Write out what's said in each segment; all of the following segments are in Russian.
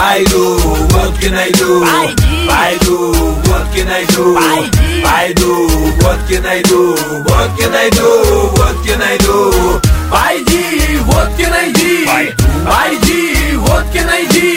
Пойду, водки найду. Пойду, водки найду. Пойду, водки найду. Водки найду, водки найду. Пойди, водки найди. Пойди, водки найди.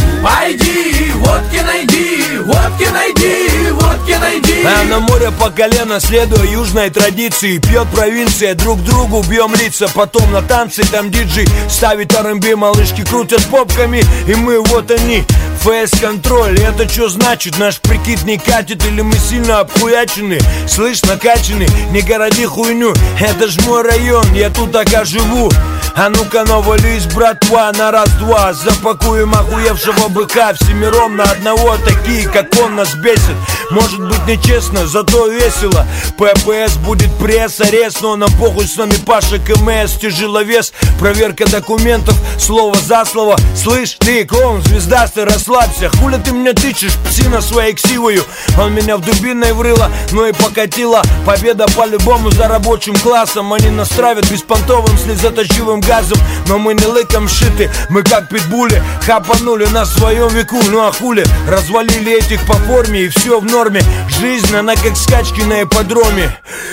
Пойди, водки найди. Водки найди, водки найди. А на море по колено, следуя южной традиции, пьет провинция, друг другу бьем лица. Потом на танцы, там диджей ставит R&B, малышки крутят попками, и мы вот они. ФС-контроль, это что значит? Наш прикид не катит или мы сильно обхуячены? Слышь, накачаны, не городи хуйню. Это ж мой район, я тут так живу. А ну-ка навались, братва, на раз-два. Запакуем охуевшего быка всемиром на одного. Такие, как он, нас бесит. Может быть нечестно, зато весело. ППС будет пресс, арест, но нам похуй, с нами Паша КМС. Тяжеловес, проверка документов, слово за слово. Слышь, ты, клоун звездастый, расслабься. Хуля ты мне тычешь, псина своей ксивою. Он меня в дубиной врыло, но и покатило. Победа по-любому за рабочим классом. Они нас травят беспонтовым слезоточивым газом. Но мы не лыком шиты, мы как питбули. Хапанули на своем веку, ну а хули. Развалили этих по форме и все в норме. Жизнь, она как скачки на ипподроме.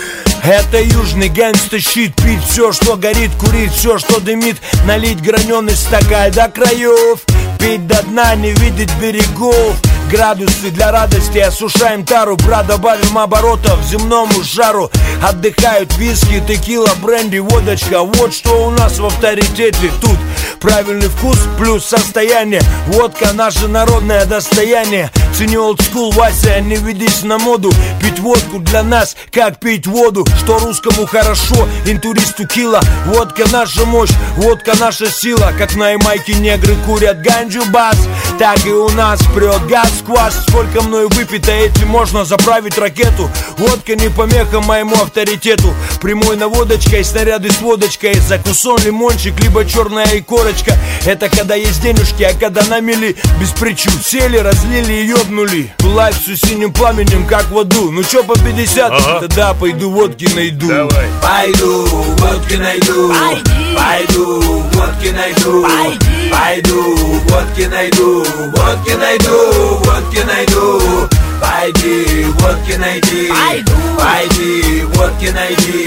Это южный гангста-щит. Пить все, что горит, курить все, что дымит. Налить граненый стакан до краев. Пить до дна, не видеть берегов. Градусы для радости, осушаем тару. Брат, добавим оборотов земному жару. Отдыхают виски, текила, бренди, водочка. Вот что у нас в авторитете тут. Правильный вкус плюс состояние. Водка наше народное достояние. Цени олдскул, Вася, не ведись на моду. Пить водку для нас, как пить воду. Что русскому хорошо, интуристу кило. Водка наша мощь, водка наша сила. Как на Ямайке негры курят ганджу бас, так и у нас прет газ, скваш. Сколько мною выпито, этим можно заправить ракету. Водка не помеха моему авторитету. Прямой наводочкой, снаряды с водочкой. Закусон, лимончик, либо черная икорочка. Это когда есть денежки, а когда на мели без причуд. Сели, разлили и ёбнули. Лайф с синим пламенем, как в аду. Ну чё по 50? Ага. Тогда пойду водки найду. Давай. Пойду, водки найду. Пойду, водки найду. Пойду, водки найду. Водки найду, водки найду. Пойди, водки найди. Пойди, водки найди.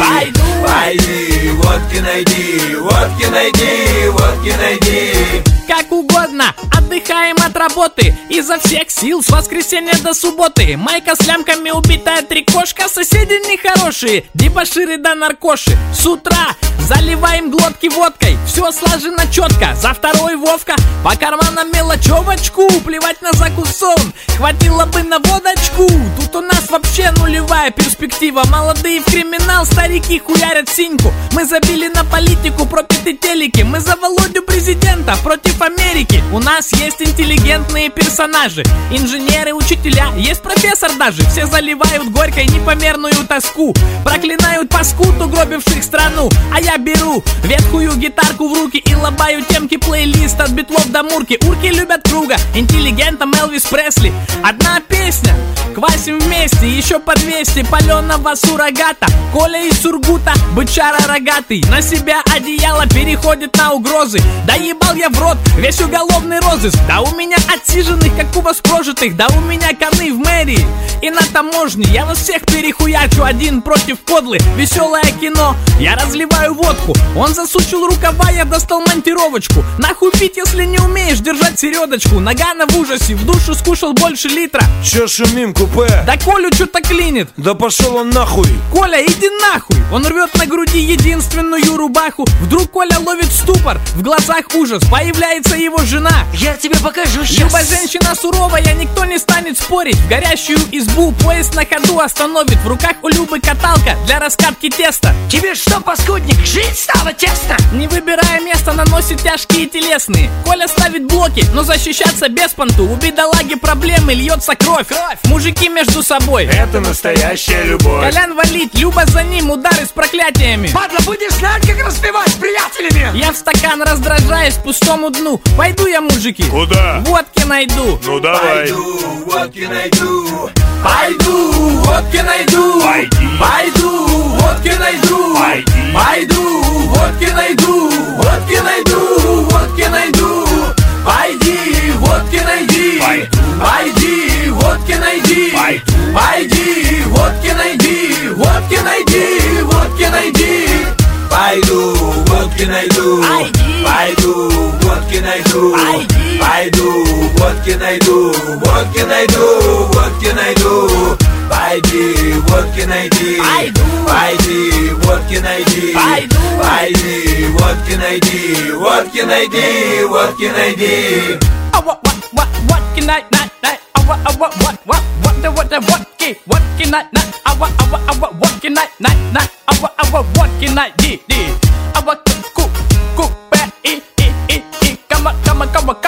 Пойди, водки найди. Водки найди, водки найди. Как угодно, отдыхаем от работы изо всех сил с воскресенья до субботы. Майка с лямками, убитая трикошка. Соседи нехорошие, дебоширы да наркоши. С утра заливаем глотки водкой. Все слажено четко, за второй Вовка. По карманам мелочевочку, плевать на закусон. Хватило бы на водочку. Тут у нас вообще нулевая перспектива. Молодые в криминал, старики хуярят синьку. Мы забили на политику, пропиты телеки. Мы за Володю президента, против Америки. У нас есть интеллигентные персонажи. Инженеры, учителя, есть профессор даже. Все заливают горькой непомерную тоску. Проклинают паскуд, угробивших страну. А я беру ветхую гитарку в руки и лобаю темки плейлист от битлов до мурки. Урки любят круга, интеллигентом Элвис Пресли. Одна песня, квасим вместе, еще по 200 паленого суррогата. Коля из Сургута, бычара рогатый. На себя одеяло переходит на угрозы. Да ебал я в рот весь уголовный розыск. Да у меня отсиженных, как у вас прожитых. Да у меня коны в мэрии и на таможне. Я вас всех перехуячу, один против подлых. Веселое кино, я разливаю водку. Он засучил рукава, я достал монтировочку. Нахуй пить, если не умеешь держать середочку. Нагана в ужасе, в душу скушал больше литра. Че шумим, купе? Да Колю что-то клинит. Да пошел он нахуй. Коля, иди нахуй. Он рвет на груди единственную рубаху. Вдруг Коля ловит ступор, в глазах ужас. Появляется его жена. Я тебе покажу сейчас. Люба женщина суровая, никто не станет спорить. В горящую избу поезд на ходу остановит. В руках у Любы каталка для раскатки теста. Тебе что, паскудник, жить стало тесно? Не выбирая место, наносит тяжкие телесные. Коля ставит блоки, но защищаться без понту. У бедолаги проблемы, льется кровь. Мужики между собой. Это настоящая любовь. Колян валит, Люба за ним, удары с проклятиями. Падла, будешь знать, как распевать с приятелями. Я в стакан раздражаюсь пустому дну. Пойду я, мужики. Куда? Водки найду. Ну давай. Пойду, водки найду. Пойду, водки найду. Пойду, водки найду. Пойду, водки найду. Водки найду, водки найду. Пойди, водки Пойди, водки найди, водки найди, водки найди. Пойду, водки найду, пойду, водки найду, пойду, водки найду, водки найду, водки найду. Пойди, водки найди, пойди, водки найди, пойди, водки найди, водки найди, водки найди. Водки найди, водки найди,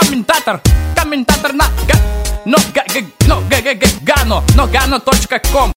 комментатор на гано.ком